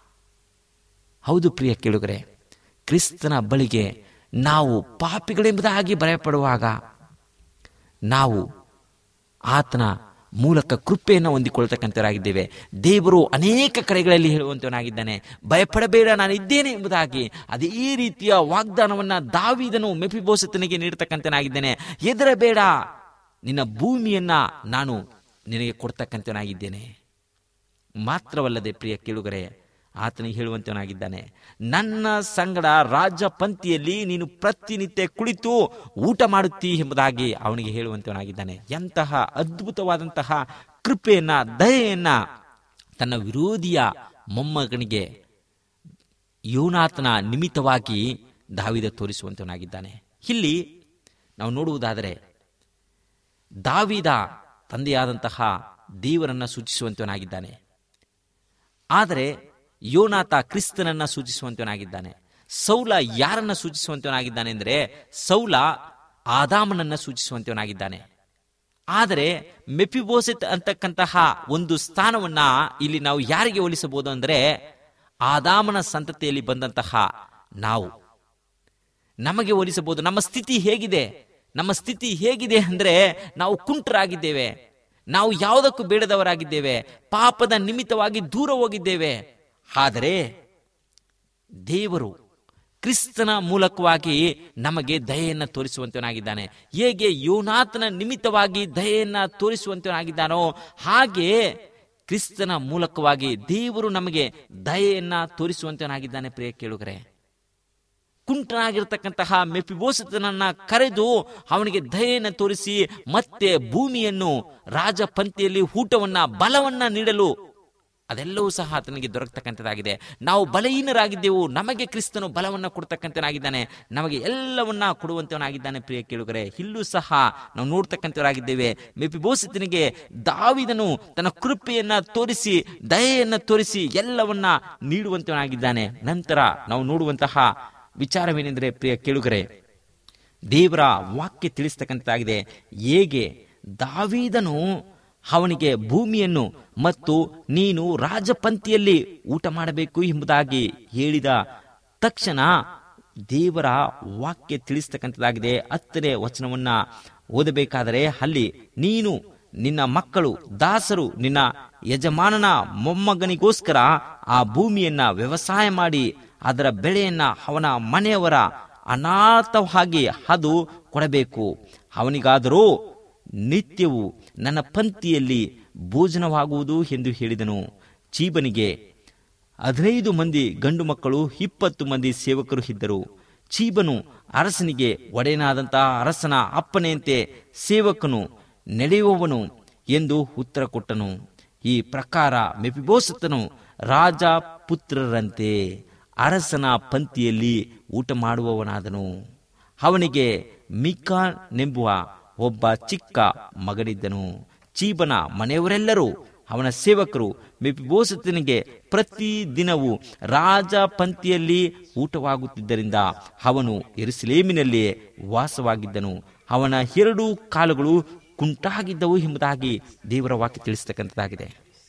ಹೌದು ಪ್ರಿಯ ಕೇಳುಗರೆ, ಕ್ರಿಸ್ತನ ಬಳಿಗೆ ನಾವು ಪಾಪಿಗಳೆಂಬುದಾಗಿ ಭಯಪಡುವಾಗ ನಾವು ಆತನ ಮೂಲಕ ಕೃಪೆಯನ್ನು ಹೊಂದಿಕೊಳ್ತಕ್ಕಂಥವರಾಗಿದ್ದೇವೆ. ದೇವರು ಅನೇಕ ಕಡೆಗಳಲ್ಲಿ ಹೇಳುವಂತವನಾಗಿದ್ದಾನೆ, ಭಯಪಡಬೇಡ, ನಾನು ಇದ್ದೇನೆ ಎಂಬುದಾಗಿ. ಅದೇ ರೀತಿಯ ವಾಗ್ದಾನವನ್ನ ದಾವೀದನು ಮೆಫಿಬೋಸೆತನಿಗೆ ನೀಡತಕ್ಕಂಥನಾಗಿದ್ದೇನೆ. ಹೆದರಬೇಡ, ನಿನ್ನ ಭೂಮಿಯನ್ನ ನಾನು ನಿನಗೆ ಕೊಡ್ತಕ್ಕಂಥವನಾಗಿದ್ದೇನೆ. ಮಾತ್ರವಲ್ಲದೆ ಪ್ರಿಯ ಕೇಳುಗರೆ, ಆತನಿಗೆ ಹೇಳುವಂತವನಾಗಿದ್ದಾನೆ, ನನ್ನ ಸಂಗಡ ರಾಜ ಪಂಕ್ತಿಯಲ್ಲಿ ನೀನು ಪ್ರತಿನಿತ್ಯ ಕುಳಿತು ಊಟ ಮಾಡುತ್ತೀ ಎಂಬುದಾಗಿ ಅವನಿಗೆ ಹೇಳುವಂತವನಾಗಿದ್ದಾನೆ. ಎಂತಹ ಅದ್ಭುತವಾದಂತಹ ಕೃಪೆಯನ್ನ, ದಯೆಯನ್ನ ತನ್ನ ವಿರೋಧಿಯ ಮೊಮ್ಮಗನಿಗೆ ಯೋನಾತನ ನಿಮಿತ್ತವಾಗಿ ದಾವೀದ ತೋರಿಸುವಂತವನಾಗಿದ್ದಾನೆ. ಇಲ್ಲಿ ನಾವು ನೋಡುವುದಾದರೆ ದಾವೀದ ತಂದೆಯಾದಂತಹ ದೇವರನ್ನ ಸೂಚಿಸುವಂತವನಾಗಿದ್ದಾನೆ. ಆದರೆ ಯೋನಾತ ಕ್ರಿಸ್ತನನ್ನ ಸೂಚಿಸುವಂತವನಾಗಿದ್ದಾನೆ. ಸೌಲ ಯಾರನ್ನ ಸೂಚಿಸುವಂತವನಾಗಿದ್ದಾನೆ ಅಂದರೆ ಸೌಲ ಆದಾಮನನ್ನ ಸೂಚಿಸುವಂತವನಾಗಿದ್ದಾನೆ. ಆದರೆ ಮೆಫಿಬೋಸೆತ್ ಅಂತಕ್ಕಂತಹ ಒಂದು ಸ್ಥಾನವನ್ನ ಇಲ್ಲಿ ನಾವು ಯಾರಿಗೆ ಹೋಲಿಸಬಹುದು ಅಂದರೆ ಆದಾಮನ ಸಂತತಿಯಲ್ಲಿ ಬಂದಂತಹ ನಾವು ನಮಗೆ ಹೋಲಿಸಬಹುದು. ನಮ್ಮ ಸ್ಥಿತಿ ಹೇಗಿದೆ? ನಮ್ಮ ಸ್ಥಿತಿ ಹೇಗಿದೆ ಅಂದ್ರೆ ನಾವು ಕುಂಟರಾಗಿದ್ದೇವೆ, ನಾವು ಯಾವುದಕ್ಕೂ ಬೇಡದವರಾಗಿದ್ದೇವೆ, ಪಾಪದ ನಿಮಿತ್ತವಾಗಿ ದೂರ ಹೋಗಿದ್ದೇವೆ. ಆದರೆ ದೇವರು ಕ್ರಿಸ್ತನ ಮೂಲಕವಾಗಿ ನಮಗೆ ದಯೆಯನ್ನು ತೋರಿಸುವಂತವನಾಗಿದ್ದಾನೆ. ಹೇಗೆ ಯೋನಾತನ ನಿಮಿತ್ತವಾಗಿ ದಯೆಯನ್ನ ತೋರಿಸುವಂತವನಾಗಿದ್ದಾನೋ ಹಾಗೆ ಕ್ರಿಸ್ತನ ಮೂಲಕವಾಗಿ ದೇವರು ನಮಗೆ ದಯೆಯನ್ನ ತೋರಿಸುವಂತವನಾಗಿದ್ದಾನೆ. ಪ್ರಿಯ ಕೇಳುಗರೆ, ಕುಂಟನಾಗಿರ್ತಕ್ಕಂತಹ ಮೆಫಿಬೋಸೆತನನ್ನ ಕರೆದು ಅವನಿಗೆ ದಯೆಯನ್ನು ತೋರಿಸಿ ಮತ್ತೆ ಭೂಮಿಯನ್ನು ರಾಜ ಪಂಕ್ತಿಯಲ್ಲಿ ಊಟವನ್ನ, ಬಲವನ್ನ ನೀಡಲು ಅದೆಲ್ಲವೂ ಸಹ ಆತನಿಗೆ ದೊರಕತಕ್ಕಂಥದ್ದಾಗಿದೆ. ನಾವು ಬಲಹೀನರಾಗಿದ್ದೆವು, ನಮಗೆ ಕ್ರಿಸ್ತನು ಬಲವನ್ನ ಕೊಡ್ತಕ್ಕಂಥನಾಗಿದ್ದಾನೆ, ನಮಗೆ ಎಲ್ಲವನ್ನ ಕೊಡುವಂತವನಾಗಿದ್ದಾನೆ. ಪ್ರಿಯ ಕೇಳುಗರೆ, ಇಲ್ಲೂ ಸಹ ನಾವು ನೋಡ್ತಕ್ಕಂಥವರಾಗಿದ್ದೇವೆ. ಮೆಫಿಬೋಸೆತನಿಗೆ ದಾವೀದನು ತನ್ನ ಕೃಪೆಯನ್ನ ತೋರಿಸಿ, ದಯೆಯನ್ನ ತೋರಿಸಿ ಎಲ್ಲವನ್ನ ನೀಡುವಂತವನಾಗಿದ್ದಾನೆ. ನಂತರ ನಾವು ನೋಡುವಂತಹ ವಿಚಾರವೇನೆಂದರೆ ಪ್ರಿಯ ಕೇಳುಗರೆ, ದೇವರ ವಾಕ್ಯ ತಿಳಿಸ್ತಕ್ಕಂಥದ್ದಾಗಿದೆ. ಹೇಗೆ ದಾವೀದನು ಅವನಿಗೆ ಭೂಮಿಯನ್ನು ಮತ್ತು ನೀನು ರಾಜಪಂಕ್ತಿಯಲ್ಲಿ ಊಟ ಮಾಡಬೇಕು ಎಂಬುದಾಗಿ ಹೇಳಿದ ತಕ್ಷಣ ದೇವರ ವಾಕ್ಯ ತಿಳಿಸ್ತಕ್ಕಂಥದ್ದಾಗಿದೆ. ಹತ್ತನೇ ವಚನವನ್ನ ಓದಬೇಕಾದರೆ ಅಲ್ಲಿ ನೀನು, ನಿನ್ನ ಮಕ್ಕಳು, ದಾಸರು ನಿನ್ನ ಯಜಮಾನನ ಮೊಮ್ಮಗನಿಗೋಸ್ಕರ ಆ ಭೂಮಿಯನ್ನ ವ್ಯವಸಾಯ ಮಾಡಿ ಅದರ ಬೆಳೆಯನ್ನ ಅವನ ಮನೆಯವರ ಅನಾಥವಾಗಿ ಅದು ಕೊಡಬೇಕು. ಅವನಿಗಾದರೂ ನಿತ್ಯವೂ ನನ್ನ ಪಂಕ್ತಿಯಲ್ಲಿ ಭೋಜನವಾಗುವುದು ಎಂದು ಹೇಳಿದನು. ಚೀಬನಿಗೆ ಹದಿನೈದು ಮಂದಿ ಗಂಡು ಮಕ್ಕಳು, ಇಪ್ಪತ್ತು ಮಂದಿ ಸೇವಕರು ಇದ್ದರು. ಚೀಬನು ಅರಸನಿಗೆ ಒಡೆಯನಾದಂತಹ ಅರಸನ ಅಪ್ಪನೆಯಂತೆ ಸೇವಕನು ನಡೆಯುವವನು ಎಂದು ಉತ್ತರ ಕೊಟ್ಟನು. ಈ ಪ್ರಕಾರ ಮೆಫಿಬೋಸೆತನು ರಾಜ ಪುತ್ರರಂತೆ ಅರಸನ ಪಂಕ್ತಿಯಲ್ಲಿ ಊಟ ಮಾಡುವವನಾದನು. ಅವನಿಗೆ ಮಿಕಾನೆಂಬುವ ಒಬ್ಬ ಚಿಕ್ಕ ಮಗನಿದ್ದನು. ಚೀಬನ ಮನೆಯವರೆಲ್ಲರೂ ಅವನ ಸೇವಕರು ಮೆಫಿಬೋಸೆತನಿಗೆ ಪ್ರತಿ ದಿನವೂ ರಾಜ ಪಂಕ್ತಿಯಲ್ಲಿ ಊಟವಾಗುತ್ತಿದ್ದರಿಂದ ಅವನು ಯೆರೂಸಲೇಮಿನಲ್ಲಿಯೇ ವಾಸವಾಗಿದ್ದನು. ಅವನ ಎರಡು ಕಾಲುಗಳು ಕುಂಟಾಗಿದ್ದವು ಎಂಬುದಾಗಿ ದೇವರ ವಾಕ್ಯ ತಿಳಿಸ್ತಕ್ಕಂಥದ್ದಾಗಿದೆ.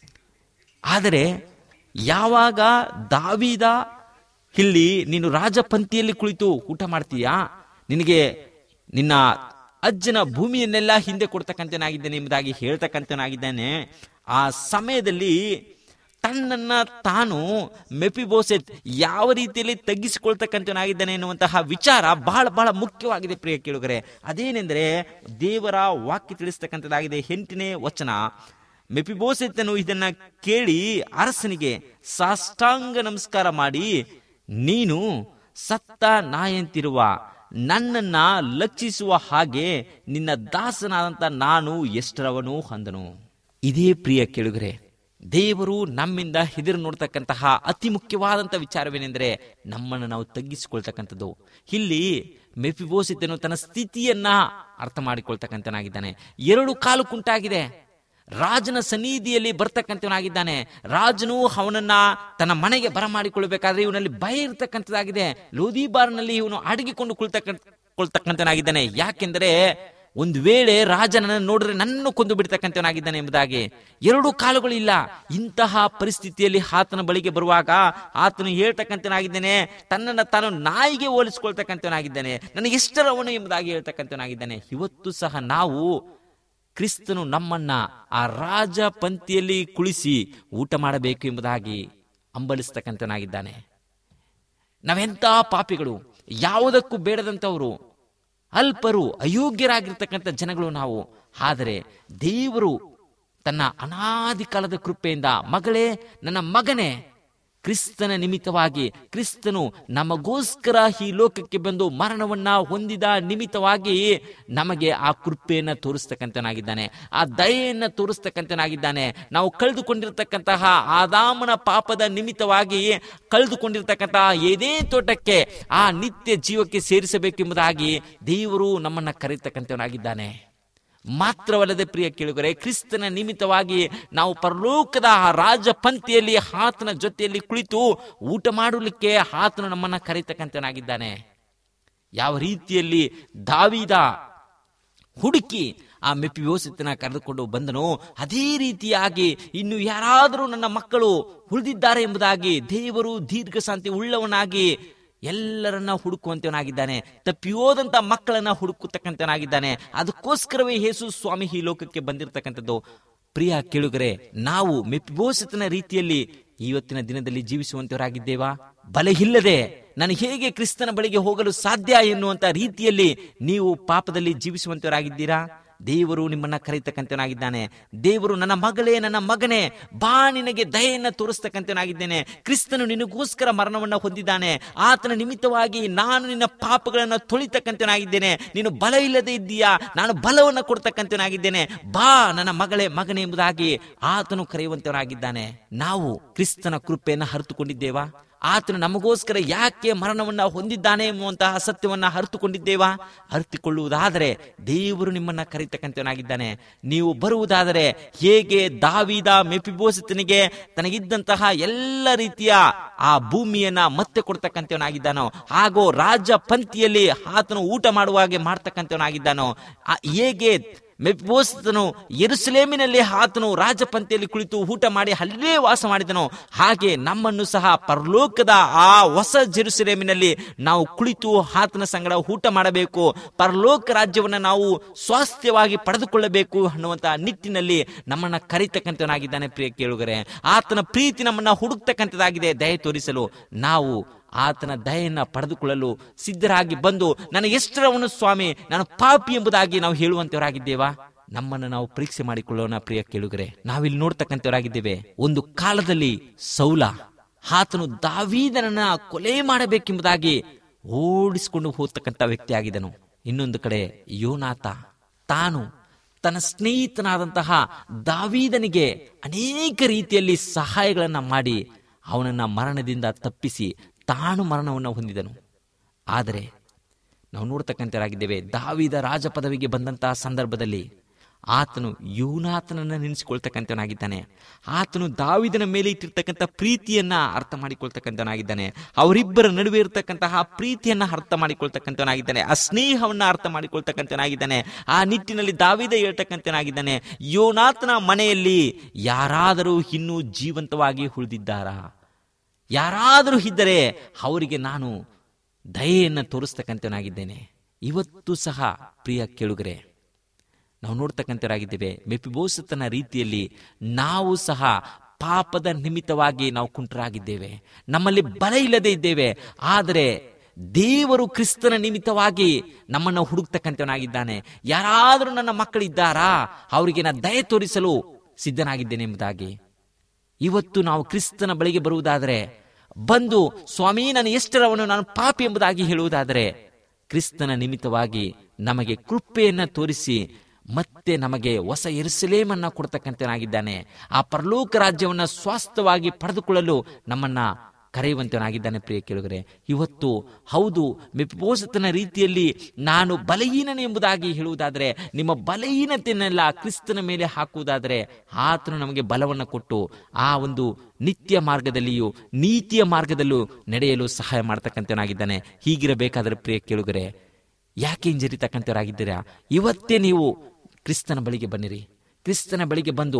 ಆದರೆ ಯಾವಾಗ ದಾವೀದ ಇಲ್ಲಿ ನೀನು ರಾಜ ಪಂಕ್ತಿಯಲ್ಲಿ ಕುಳಿತು ಊಟ ಮಾಡ್ತೀಯಾ, ನಿನಗೆ ನಿನ್ನ ಅಜ್ಜನ ಭೂಮಿಯನ್ನೆಲ್ಲ ಹಿಂದೆ ಕೊಡ್ತಕ್ಕಂಥನಾಗಿದ್ದೇನೆ ಎಂಬುದಾಗಿ ಹೇಳ್ತಕ್ಕಂಥನಾಗಿದ್ದಾನೆ. ಆ ಸಮಯದಲ್ಲಿ ತನ್ನನ್ನ ತಾನು ಮೆಫಿಬೋಸೆತ್ ಯಾವ ರೀತಿಯಲ್ಲಿ ತಗ್ಗಿಸಿಕೊಳ್ತಕ್ಕಂಥನಾಗಿದ್ದಾನೆ ಎನ್ನುವಂತಹ ವಿಚಾರ ಬಹಳ ಬಹಳ ಮುಖ್ಯವಾಗಿದೆ. ಪ್ರಿಯ ಕೇಳುಗರೆ, ಅದೇನೆಂದರೆ ದೇವರ ವಾಕ್ಯ ತಿಳಿಸ್ತಕ್ಕಂಥದ್ದಾಗಿದೆ. ಎಂಟನೇ ವಚನ, ಮೆಫಿಬೋಸೆತನು ಇದನ್ನ ಕೇಳಿ ಅರಸನಿಗೆ ಸಾಷ್ಟಾಂಗ ನಮಸ್ಕಾರ ಮಾಡಿ, ನೀನು ಸತ್ತ ನಾಯಂತಿರುವ ನನ್ನನ್ನ ಲಕ್ಷಿಸುವ ಹಾಗೆ ನಿನ್ನ ದಾಸನಾದಂತ ನಾನು ಎಷ್ಟರವನು ಅಂದನು. ಇದೇ ಪ್ರಿಯ ಕೇಳುಗರೆ, ದೇವರು ನಮ್ಮಿಂದ ಎದುರು ನೋಡ್ತಕ್ಕಂತಹ ಅತಿ ಮುಖ್ಯವಾದಂತಹ ವಿಚಾರವೇನೆಂದರೆ ನಮ್ಮನ್ನು ನಾವು ತಗ್ಗಿಸಿಕೊಳ್ತಕ್ಕಂಥದ್ದು. ಇಲ್ಲಿ ಮೆಫಿಬೋಸೆತನು ತನ್ನ ಸ್ಥಿತಿಯನ್ನ ಅರ್ಥ ಮಾಡಿಕೊಳ್ತಕ್ಕಂಥನಾಗಿದ್ದಾನೆ. ಎರಡು ಕಾಲು ಕುಂಟಾಗಿದೆ, ರಾಜನ ಸನ್ನಿಧಿಯಲ್ಲಿ ಬರ್ತಕ್ಕಂಥವನಾಗಿದ್ದಾನೆ. ರಾಜನು ಅವನನ್ನ ತನ್ನ ಮನೆಗೆ ಬರಮಾಡಿಕೊಳ್ಬೇಕಾದ್ರೆ ಇವನಲ್ಲಿ ಭಯ ಇರ್ತಕ್ಕಂಥದ್ದಾಗಿದೆ. ಲೋದಿಬಾರ್ನಲ್ಲಿ ಇವನು ಅಡಗಿಕೊಂಡು ಕುಳ್ತಕ್ಕಂಥ ಕೊಳ್ತಕ್ಕಂಥನಾಗಿದ್ದಾನೆ. ಯಾಕೆಂದರೆ ಒಂದು ವೇಳೆ ರಾಜ ನನ್ನನ್ನು ನೋಡಿದ್ರೆ ನನ್ನನ್ನು ಕೊಂದು ಬಿಡ್ತಕ್ಕಂಥವನಾಗಿದ್ದಾನೆ ಎಂಬುದಾಗಿ. ಎರಡು ಕಾಲುಗಳಿಲ್ಲ. ಇಂತಹ ಪರಿಸ್ಥಿತಿಯಲ್ಲಿ ಆತನ ಬಳಿಗೆ ಬರುವಾಗ ಆತನು ಹೇಳ್ತಕ್ಕಂಥವನಾಗಿದ್ದಾನೆ, ತನ್ನನ್ನು ತಾನು ನಾಯಿಗೆ ಹೋಲಿಸ್ಕೊಳ್ತಕ್ಕಂಥವನಾಗಿದ್ದಾನೆ, ನನಗೆ ಎಷ್ಟರವನು ಎಂಬುದಾಗಿ ಹೇಳ್ತಕ್ಕಂಥವನಾಗಿದ್ದಾನೆ. ಇವತ್ತು ಸಹ ನಾವು ಕ್ರಿಸ್ತನು ನಮ್ಮನ್ನ ಆ ರಾಜ ಪಂಕ್ತಿಯಲ್ಲಿ ಕುಳಿಸಿ ಊಟ ಮಾಡಬೇಕು ಎಂಬುದಾಗಿ ಹಂಬಲಿಸ್ತಕ್ಕಂಥವನಾಗಿದ್ದಾನೆ. ನಾವೆಂತಹ ಪಾಪಿಗಳು, ಯಾವುದಕ್ಕೂ ಬೇಡದಂಥವರು, ಅಲ್ಪರು, ಅಯೋಗ್ಯರಾಗಿರ್ತಕ್ಕಂಥ ಜನಗಳು ನಾವು. ಆದರೆ ದೇವರು ತನ್ನ ಅನಾದಿ ಕಾಲದ ಕೃಪೆಯಿಂದ, ಮಗಳೇ, ನನ್ನ ಮಗನೇ, ಕ್ರಿಸ್ತನ ನಿಮಿತ್ತವಾಗಿ, ಕ್ರಿಸ್ತನು ನಮಗೋಸ್ಕರ ಈ ಲೋಕಕ್ಕೆ ಬಂದು ಮರಣವನ್ನ ಹೊಂದಿದ ನಿಮಿತ್ತವಾಗಿ ನಮಗೆ ಆ ಕೃಪೆಯನ್ನು ತೋರಿಸ್ತಕ್ಕಂಥನಾಗಿದ್ದಾನೆ, ಆ ದಯೆಯನ್ನು ತೋರಿಸ್ತಕ್ಕಂಥನಾಗಿದ್ದಾನೆ. ನಾವು ಕಳೆದುಕೊಂಡಿರ್ತಕ್ಕಂತಹ ಆದಾಮನ ಪಾಪದ ನಿಮಿತ್ತವಾಗಿ ಕಳೆದುಕೊಂಡಿರ್ತಕ್ಕಂತಹ ಏದೇ ತೋಟಕ್ಕೆ ಆ ನಿತ್ಯ ಜೀವಕ್ಕೆ ಸೇರಿಸಬೇಕೆಂಬುದಾಗಿ ದೇವರು ನಮ್ಮನ್ನ ಕರೆಯತಕ್ಕಂಥವನಾಗಿದ್ದಾನೆ. ಮಾತ್ರವಲ್ಲದೆ ಪ್ರಿಯ ಕೇಳುಗರೆ, ಕ್ರಿಸ್ತನ ನಿಮಿತ್ತವಾಗಿ ನಾವು ಪರಲೋಕದ ರಾಜ ಪಂಕ್ತಿಯಲ್ಲಿ ಆತನ ಜೊತೆಯಲ್ಲಿ ಕುಳಿತು ಊಟ ಮಾಡಲಿಕ್ಕೆ ಆತನು ನಮ್ಮನ್ನ ಕರೆಯತಕ್ಕಂಥವನಾಗಿದ್ದಾನೆ. ಯಾವ ರೀತಿಯಲ್ಲಿ ದಾವೀದ ಹುಡುಕಿ ಆ ಮೆಫಿಬೋಶೆತನ ಕರೆದುಕೊಂಡು ಬಂದನು, ಅದೇ ರೀತಿಯಾಗಿ ಇನ್ನು ಯಾರಾದರೂ ನನ್ನ ಮಕ್ಕಳು ಉಳಿದಿದ್ದಾರೆ ಎಂಬುದಾಗಿ ದೇವರು ದೀರ್ಘಶಾಂತಿ ಉಳ್ಳವನಾಗಿ ಎಲ್ಲರನ್ನ ಹುಡುಕುವಂತವನಾಗಿದ್ದಾನೆ. ತಪ್ಪಿ ಹೋದಂತ ಮಕ್ಕಳನ್ನ ಹುಡುಕತಕ್ಕಂಥವನಾಗಿದ್ದಾನೆ. ಅದಕ್ಕೋಸ್ಕರವೇ ಯೇಸು ಸ್ವಾಮಿ ಈ ಲೋಕಕ್ಕೆ ಬಂದಿರತಕ್ಕಂಥದ್ದು. ಪ್ರಿಯ ಕೇಳುಗರೆ, ನಾವು ಮೆಫಿಬೋಶೆತನ ರೀತಿಯಲ್ಲಿ ಇವತ್ತಿನ ದಿನದಲ್ಲಿ ಜೀವಿಸುವಂತವರಾಗಿದ್ದೇವಾ? ಬಲ ಇಲ್ಲದೆ ನಾನು ಹೇಗೆ ಕ್ರಿಸ್ತನ ಬಳಿಗೆ ಹೋಗಲು ಸಾಧ್ಯ ಎನ್ನುವಂತ ರೀತಿಯಲ್ಲಿ ನೀವು ಪಾಪದಲ್ಲಿ ಜೀವಿಸುವಂತವರಾಗಿದ್ದೀರಾ? ದೇವರು ನಿಮ್ಮನ್ನ ಕರೆಯತಕ್ಕಂಥವನಾಗಿದ್ದಾನೆ. ದೇವರು, ನನ್ನ ಮಗಳೇ, ನನ್ನ ಮಗನೇ, ಬಾ, ನಿನಗೆ ದಯೆಯನ್ನು ತೋರಿಸ್ತಕ್ಕಂಥವನಾಗಿದ್ದೇನೆ. ಕ್ರಿಸ್ತನು ನಿನಗೋಸ್ಕರ ಮರಣವನ್ನ ಹೊಂದಿದ್ದಾನೆ. ಆತನ ನಿಮಿತ್ತವಾಗಿ ನಾನು ನಿನ್ನ ಪಾಪಗಳನ್ನು ತೊಳಿತಕ್ಕಂಥವನಾಗಿದ್ದೇನೆ. ನೀನು ಬಲ ಇಲ್ಲದೆ ಇದ್ದೀಯಾ, ನಾನು ಬಲವನ್ನು ಕೊಡ್ತಕ್ಕಂಥವನಾಗಿದ್ದೇನೆ. ಬಾ ನನ್ನ ಮಗಳೇ, ಮಗನೇ ಎಂಬುದಾಗಿ ಆತನು ಕರೆಯುವಂತವನಾಗಿದ್ದಾನೆ. ನಾವು ಕ್ರಿಸ್ತನ ಕೃಪೆಯನ್ನು ಅರಿತುಕೊಂಡಿದ್ದೇವಾ? ಆತನು ನಮಗೋಸ್ಕರ ಯಾಕೆ ಮರಣವನ್ನ ಹೊಂದಿದ್ದಾನೆ ಎಂಬುವಂತಹ ಸತ್ಯವನ್ನ ಅರಿತುಕೊಂಡಿದ್ದೇವಾ? ಅರಿತುಕೊಳ್ಳುವುದಾದರೆ ದೇವರು ನಿಮ್ಮನ್ನ ಕರೆಯತಕ್ಕಂಥವನಾಗಿದ್ದಾನೆ. ನೀವು ಬರುವುದಾದರೆ ಹೇಗೆ ದಾವೀದ ಮೆಫಿಬೋಶೆತನಿಗೆ ತನಗಿದ್ದಂತಹ ಎಲ್ಲ ರೀತಿಯ ಆ ಭೂಮಿಯನ್ನ ಮತ್ತೆ ಕೊಡ್ತಕ್ಕಂಥವನಾಗಿದ್ದಾನೋ, ಹಾಗೂ ರಾಜ ಪಂಕ್ತಿಯಲ್ಲಿ ಆತನು ಊಟ ಮಾಡುವಾಗೆ ಮಾಡ್ತಕ್ಕಂಥವನಾಗಿದ್ದಾನೋ, ಹೇಗೆ ಮೆಫಿಬೋಶೆತನು ಯೆರೂಸಲೇಮಿನಲ್ಲಿ ಆತನು ರಾಜಪಂಕ್ತಿಯಲ್ಲಿ ಕುಳಿತು ಊಟ ಮಾಡಿ ಅಲ್ಲೇ ವಾಸ ಮಾಡಿದನು, ಹಾಗೆ ನಮ್ಮನ್ನು ಸಹ ಪರಲೋಕದ ಆ ಹೊಸ ಜೆರೂಸಲೇಮಿನಲ್ಲಿ ನಾವು ಕುಳಿತು ಆತನ ಸಂಗಡ ಊಟ ಮಾಡಬೇಕು, ಪರಲೋಕ ರಾಜ್ಯವನ್ನು ನಾವು ಸ್ವಾಸ್ಥ್ಯವಾಗಿ ಪಡೆದುಕೊಳ್ಳಬೇಕು ಅನ್ನುವಂತಹ ನಿಟ್ಟಿನಲ್ಲಿ ನಮ್ಮನ್ನ ಕರೀತಕ್ಕಂಥವನಾಗಿದ್ದಾನೆ. ಪ್ರಿಯ ಕೇಳುಗರೆ, ಆತನ ಪ್ರೀತಿ ನಮ್ಮನ್ನ ಹುಡುಕ್ತಕ್ಕಂಥದ್ದಾಗಿದೆ. ದಯೆ ತೋರಿಸಲು ನಾವು ಆತನ ದಯೆಯನ್ನ ಪಡೆದುಕೊಳ್ಳಲು ಸಿದ್ಧರಾಗಿ ಬಂದು, ನನಗೆ ಎಷ್ಟರವನು ಸ್ವಾಮಿ, ನಾನು ಪಾಪಿ ಎಂಬುದಾಗಿ ನಾವು ಹೇಳುವಂತವರಾಗಿದ್ದೇವಾ? ನಮ್ಮನ್ನು ನಾವು ಪರೀಕ್ಷೆ ಮಾಡಿಕೊಳ್ಳೋಣ. ಪ್ರಿಯ ಕೇಳುಗರೆ, ನಾವಿಲ್ಲಿ ನೋಡ್ತಕ್ಕಂಥವರಾಗಿದ್ದೇವೆ. ಒಂದು ಕಾಲದಲ್ಲಿ ಸೌಲ ಆತನು ದಾವೀದನನ್ನ ಕೊಲೆ ಮಾಡಬೇಕೆಂಬುದಾಗಿ ಓಡಿಸಿಕೊಂಡು ಹೋಗ್ತಕ್ಕಂಥ ವ್ಯಕ್ತಿ ಆಗಿದ್ದನು. ಇನ್ನೊಂದು ಕಡೆ ಯೋನಾತ ತಾನು ತನ್ನ ಸ್ನೇಹಿತನಾದಂತಹ ದಾವೀದನಿಗೆ ಅನೇಕ ರೀತಿಯಲ್ಲಿ ಸಹಾಯಗಳನ್ನ ಮಾಡಿ ಅವನನ್ನ ಮರಣದಿಂದ ತಪ್ಪಿಸಿ ತಾನು ಮರಣವನ್ನು ಹೊಂದಿದನು. ಆದರೆ ನಾವು ನೋಡ್ತಕ್ಕಂಥವರಾಗಿದ್ದೇವೆ, ದಾವೀದ ರಾಜ ಪದವಿಗೆ ಬಂದಂತಹ ಸಂದರ್ಭದಲ್ಲಿ ಆತನು ಯೋನಾತನನ್ನ ನೆನೆಸಿಕೊಳ್ತಕ್ಕಂಥವನಾಗಿದ್ದಾನೆ. ಆತನು ದಾವೀದನ ಮೇಲೆ ಇಟ್ಟಿರ್ತಕ್ಕಂಥ ಪ್ರೀತಿಯನ್ನ ಅರ್ಥ ಮಾಡಿಕೊಳ್ತಕ್ಕಂಥವನಾಗಿದ್ದಾನೆ. ಅವರಿಬ್ಬರ ನಡುವೆ ಇರತಕ್ಕಂತಹ ಪ್ರೀತಿಯನ್ನ ಅರ್ಥ ಮಾಡಿಕೊಳ್ತಕ್ಕಂಥವನಾಗಿದ್ದಾನೆ. ಆ ಸ್ನೇಹವನ್ನ ಅರ್ಥ ಮಾಡಿಕೊಳ್ತಕ್ಕಂಥವನಾಗಿದ್ದಾನೆ. ಆ ನಿಟ್ಟಿನಲ್ಲಿ ದಾವೀದ ಹೇಳ್ತಕ್ಕಂಥವನಾಗಿದ್ದಾನೆ, ಯೋನಾತನ ಮನೆಯಲ್ಲಿ ಯಾರಾದರೂ ಇನ್ನೂ ಜೀವಂತವಾಗಿ ಉಳಿದಿದ್ದಾರಾ? ಯಾರಾದರೂ ಇದ್ದರೆ ಅವರಿಗೆ ನಾನು ದಯೆಯನ್ನು ತೋರಿಸ್ತಕ್ಕಂಥವನಾಗಿದ್ದೇನೆ. ಇವತ್ತು ಸಹ ಪ್ರಿಯ ಕೇಳುಗರೆ, ನಾವು ನೋಡ್ತಕ್ಕಂಥವರಾಗಿದ್ದೇವೆ, ಮೆಫಿಬೋಶೆತನ ರೀತಿಯಲ್ಲಿ ನಾವು ಸಹ ಪಾಪದ ನಿಮಿತ್ತವಾಗಿ ನಾವು ಕುಂಟರಾಗಿದ್ದೇವೆ. ನಮ್ಮಲ್ಲಿ ಬಲ ಇಲ್ಲದೆ ಇದ್ದೇವೆ. ಆದರೆ ದೇವರು ಕ್ರಿಸ್ತನ ನಿಮಿತ್ತವಾಗಿ ನಮ್ಮನ್ನು ಹುಡುಕ್ತಕ್ಕಂಥವನಾಗಿದ್ದಾನೆ. ಯಾರಾದರೂ ನನ್ನ ಮಕ್ಕಳಿದ್ದಾರಾ, ಅವರಿಗೆ ನಾನು ದಯೆ ತೋರಿಸಲು ಸಿದ್ಧನಾಗಿದ್ದೇನೆ ಎಂಬುದಾಗಿ. ಇವತ್ತು ನಾವು ಕ್ರಿಸ್ತನ ಬಳಿಗೆ ಬರುವುದಾದರೆ, ಬಂದು ಸ್ವಾಮಿ ನಾನು ಎಷ್ಟರವನು, ನಾನು ಪಾಪಿ ಎಂಬುದಾಗಿ ಹೇಳುವುದಾದರೆ, ಕ್ರಿಸ್ತನ ನಿಮಿತ್ತವಾಗಿ ನಮಗೆ ಕೃಪೆಯನ್ನ ತೋರಿಸಿ ಮತ್ತೆ ನಮಗೆ ಹೊಸ ಯೆರೂಸಲೇಮನ್ನ ಕೊಡ್ತಕ್ಕಂಥವನಾಗಿದ್ದಾನೆ. ಆ ಪರಲೋಕ ರಾಜ್ಯವನ್ನ ಸ್ವಾಸ್ಥ್ಯವಾಗಿ ಪಡೆದುಕೊಳ್ಳಲು ನಮ್ಮನ್ನ ಕರೆಯುವಂತನಾಗಿದ್ದಾನೆ. ಪ್ರಿಯ ಕೇಳುಗರೆ, ಇವತ್ತು ಹೌದು, ಮೆಫಿಬೋಶೆತನ ರೀತಿಯಲ್ಲಿ ನಾನು ಬಲಹೀನನು ಎಂಬುದಾಗಿ ಹೇಳುವುದಾದರೆ, ನಿಮ್ಮ ಬಲಹೀನತೆಯನ್ನೆಲ್ಲ ಕ್ರಿಸ್ತನ ಮೇಲೆ ಹಾಕುವುದಾದರೆ ಆತನು ನಮಗೆ ಬಲವನ್ನು ಕೊಟ್ಟು ಆ ಒಂದು ನಿತ್ಯ ಮಾರ್ಗದಲ್ಲಿಯೂ ನೀತಿಯ ಮಾರ್ಗದಲ್ಲೂ ನಡೆಯಲು ಸಹಾಯ ಮಾಡ್ತಕ್ಕಂಥವನಾಗಿದ್ದಾನೆ. ಹೀಗಿರಬೇಕಾದರೆ ಪ್ರಿಯ ಕೇಳುಗರೆ, ಯಾಕೆ ಹಿಂಜರಿತಕ್ಕಂಥವರಾಗಿದ್ದೀರಾ? ಇವತ್ತೇ ನೀವು ಕ್ರಿಸ್ತನ ಬಳಿಗೆ ಬನ್ನಿರಿ. ಕ್ರಿಸ್ತನ ಬಳಿಗೆ ಬಂದು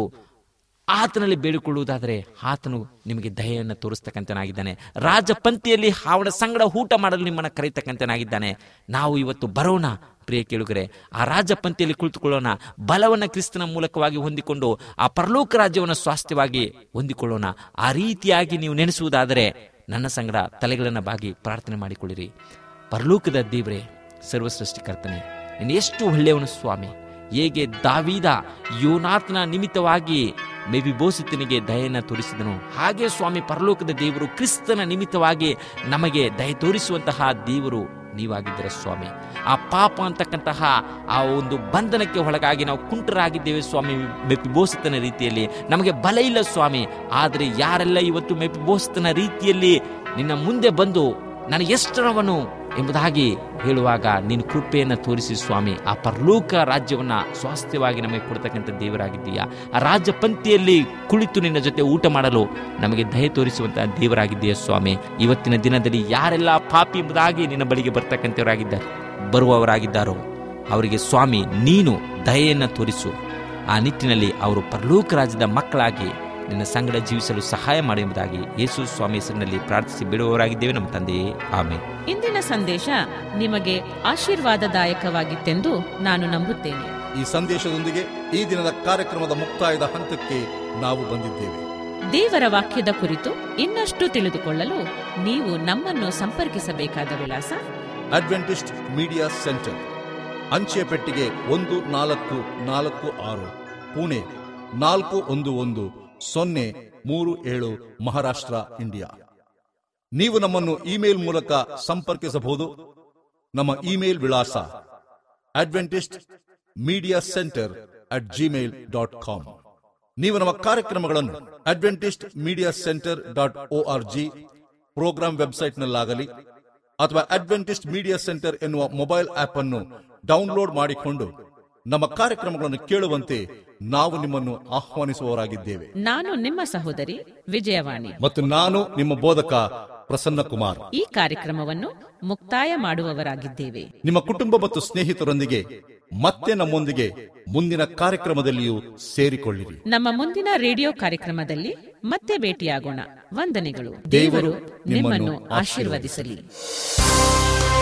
ಆತನಲ್ಲಿ ಬೇಡಿಕೊಳ್ಳುವುದಾದರೆ ಆತನು ನಿಮಗೆ ದಯೆಯನ್ನು ತೋರಿಸ್ತಕ್ಕಂಥನಾಗಿದ್ದಾನೆ. ರಾಜಪಂಕ್ತಿಯಲ್ಲಿ ಅವನ ಸಂಗಡ ಊಟ ಮಾಡಲು ನಿಮ್ಮನ್ನು ಕರೆಯತಕ್ಕಂಥನಾಗಿದ್ದಾನೆ. ನಾವು ಇವತ್ತು ಬರೋಣ ಪ್ರಿಯ ಕೇಳುಗರೆ, ಆ ರಾಜಪಂಕ್ತಿಯಲ್ಲಿ ಕುಳಿತುಕೊಳ್ಳೋಣ. ಬಲವನ್ನು ಕ್ರಿಸ್ತನ ಮೂಲಕವಾಗಿ ಹೊಂದಿಕೊಂಡು ಆ ಪರಲೋಕ ರಾಜ್ಯವನ್ನು ಸ್ವಾಸ್ಥ್ಯವಾಗಿ ಹೊಂದಿಕೊಳ್ಳೋಣ. ಆ ರೀತಿಯಾಗಿ ನೀವು ನೆನೆಸುವುದಾದರೆ ನನ್ನ ಸಂಗಡ ತಲೆಗಳನ್ನು ಬಾಗಿ ಪ್ರಾರ್ಥನೆ ಮಾಡಿಕೊಳ್ಳಿರಿ. ಪರಲೋಕದ ದೇವರೇ, ಸರ್ವಸೃಷ್ಟಿಕರ್ತನೆ, ನೀನು ಎಷ್ಟು ಒಳ್ಳೆಯವನು ಸ್ವಾಮಿ. ಹೇಗೆ ದಾವೀದ ಯೋನಾತನ ನಿಮಿತ್ತವಾಗಿ ಮೆಫಿಬೋಶೆತನಿಗೆ ದಯೆಯನ್ನು ತೋರಿಸಿದನು, ಹಾಗೆ ಸ್ವಾಮಿ ಪರಲೋಕದ ದೇವರು ಕ್ರಿಸ್ತನ ನಿಮಿತ್ತವಾಗಿ ನಮಗೆ ದಯೆ ತೋರಿಸುವಂತಹ ದೇವರು ನೀವಾಗಿದ್ದೀರ ಸ್ವಾಮಿ. ಆ ಪಾಪ ಅಂತಕ್ಕಂತಹ ಆ ಒಂದು ಬಂಧನಕ್ಕೆ ಒಳಗಾಗಿ ನಾವು ಕುಂಟರಾಗಿದ್ದೇವೆ ಸ್ವಾಮಿ. ಮೆಫಿಬೋಶೆತನ ರೀತಿಯಲ್ಲಿ ನಮಗೆ ಬಲ ಇಲ್ಲ ಸ್ವಾಮಿ. ಆದರೆ ಯಾರೆಲ್ಲ ಇವತ್ತು ಮೆಫಿಬೋಶೆತನ ರೀತಿಯಲ್ಲಿ ನಿನ್ನ ಮುಂದೆ ಬಂದು ನಾನು ಎಷ್ಟರವನು ಎಂಬುದಾಗಿ ಹೇಳುವಾಗ ನೀನು ಕೃಪೆಯನ್ನು ತೋರಿಸಿ ಸ್ವಾಮಿ, ಆ ಪರಲೋಕ ರಾಜ್ಯವನ್ನ ಸ್ವಾಸ್ಥ್ಯವಾಗಿ ನಮಗೆ ಕೊಡ್ತಕ್ಕಂಥ ದೇವರಾಗಿದ್ದೀಯಾ. ಆ ರಾಜ್ಯ ಪಂಕ್ತಿಯಲ್ಲಿ ಕುಳಿತು ನಿನ್ನ ಜೊತೆ ಊಟ ಮಾಡಲು ನಮಗೆ ದಯೆ ತೋರಿಸುವಂತಹ ದೇವರಾಗಿದ್ದೀಯ ಸ್ವಾಮಿ. ಇವತ್ತಿನ ದಿನದಲ್ಲಿ ಯಾರೆಲ್ಲ ಪಾಪಿ ಎಂಬುದಾಗಿ ನಿನ್ನ ಬಳಿಗೆ ಬರ್ತಕ್ಕಂಥವರಾಗಿದ್ದಾರೆ ಬರುವವರಾಗಿದ್ದಾರೋ ಅವರಿಗೆ ಸ್ವಾಮಿ ನೀನು ದಯೆಯನ್ನು ತೋರಿಸು. ಆ ನಿಟ್ಟಿನಲ್ಲಿ ಅವರು ಪರಲೋಕ ರಾಜ್ಯದ ಮಕ್ಕಳಾಗಿ ನಿನ್ನ ಸಂಗಡ ಜೀವಿಸಲು ಸಹಾಯ ಮಾಡಿ ಎಂಬುದಾಗಿ ಯೇಸು ಸ್ವಾಮಿ ಹೆಸರಿನಲ್ಲಿ ಪ್ರಾರ್ಥಿಸಿ ಬಿಡುವವರಾಗಿದ್ದೇವೆ ನಮ್ಮ ತಂದೆಯೇ, ಆಮೆನ್. ಇಂದಿನ ಸಂದೇಶ ನಿಮಗೆ ಆಶೀರ್ವಾದದಾಯಕವಾಗಿತ್ತೆಂದು ನಾನು ನಂಬುತ್ತೇನೆ. ಈ ಸಂದೇಶದೊಂದಿಗೆ ಈ ದಿನದ ಕಾರ್ಯಕ್ರಮದ ಮುಕ್ತಾಯದ ಹಂತಕ್ಕೆ ನಾವು ಬಂದಿದ್ದೇವೆ. ದೇವರ ವಾಕ್ಯದ ಕುರಿತು ಇನ್ನಷ್ಟು ತಿಳಿದುಕೊಳ್ಳಲು ನೀವು ನಮ್ಮನ್ನು ಸಂಪರ್ಕಿಸಬೇಕಾದ ವಿಳಾಸ: ಅಡ್ವೆಂಟಿಸ್ಟ್ ಮೀಡಿಯಾ ಸೆಂಟರ್, ಅಂಚೆ ಪೆಟ್ಟಿಗೆ ಒಂದು ನಾಲ್ಕು ನಾಲ್ಕು ಆರು, ಪುಣೆ ನಾಲ್ಕು ಒಂದು ಒಂದು ಸೊನ್ನೆ ಮೂರು ಏಳು, ಮಹಾರಾಷ್ಟ್ರ, ಇಂಡಿಯಾ. ನೀವು ನಮ್ಮನ್ನು ಇಮೇಲ್ ಮೂಲಕ ಸಂಪರ್ಕಿಸಬಹುದು. ನಮ್ಮ ಇಮೇಲ್ ವಿಳಾಸ Adventist media centre at Gmail dot com. ನೀವು ನಮ್ಮ ಕಾರ್ಯಕ್ರಮಗಳನ್ನು Adventist media centre dot O R G programme ವೆಬ್ಸೈಟ್ನಲ್ಲಾಗಲಿ ಅಥವಾ ಅಡ್ವೆಂಟಿಸ್ಟ್ ಮೀಡಿಯಾ ಸೆಂಟರ್ ಎನ್ನುವ ಮೊಬೈಲ್ ಆಪ್ ಅನ್ನು ಡೌನ್ಲೋಡ್ ಮಾಡಿಕೊಂಡು ನಮ್ಮ ಕಾರ್ಯಕ್ರಮಗಳನ್ನು ಕೇಳುವಂತೆ ನಾವು ನಿಮ್ಮನ್ನು ಆಹ್ವಾನಿಸುವವರಾಗಿದ್ದೇವೆ. ನಾನು ನಿಮ್ಮ ಸಹೋದರಿ ವಿಜಯವಾಣಿ ಮತ್ತು ನಾನು ನಿಮ್ಮ ಬೋಧಕ ಪ್ರಸನ್ನ ಕುಮಾರ್. ಈ ಕಾರ್ಯಕ್ರಮವನ್ನು ಮುಕ್ತಾಯ ಮಾಡುವವರಾಗಿದ್ದೇವೆ. ನಿಮ್ಮ ಕುಟುಂಬ ಮತ್ತು ಸ್ನೇಹಿತರೊಂದಿಗೆ ಮತ್ತೆ ನಮ್ಮೊಂದಿಗೆ ಮುಂದಿನ ಕಾರ್ಯಕ್ರಮದಲ್ಲಿಯೂ ಸೇರಿಕೊಳ್ಳಿರಿ. ನಮ್ಮ ಮುಂದಿನ ರೇಡಿಯೋ ಕಾರ್ಯಕ್ರಮದಲ್ಲಿ ಮತ್ತೆ ಭೇಟಿಯಾಗೋಣ. ವಂದನೆಗಳು. ದೇವರು ನಿಮ್ಮನ್ನು ಆಶೀರ್ವದಿಸಲಿ.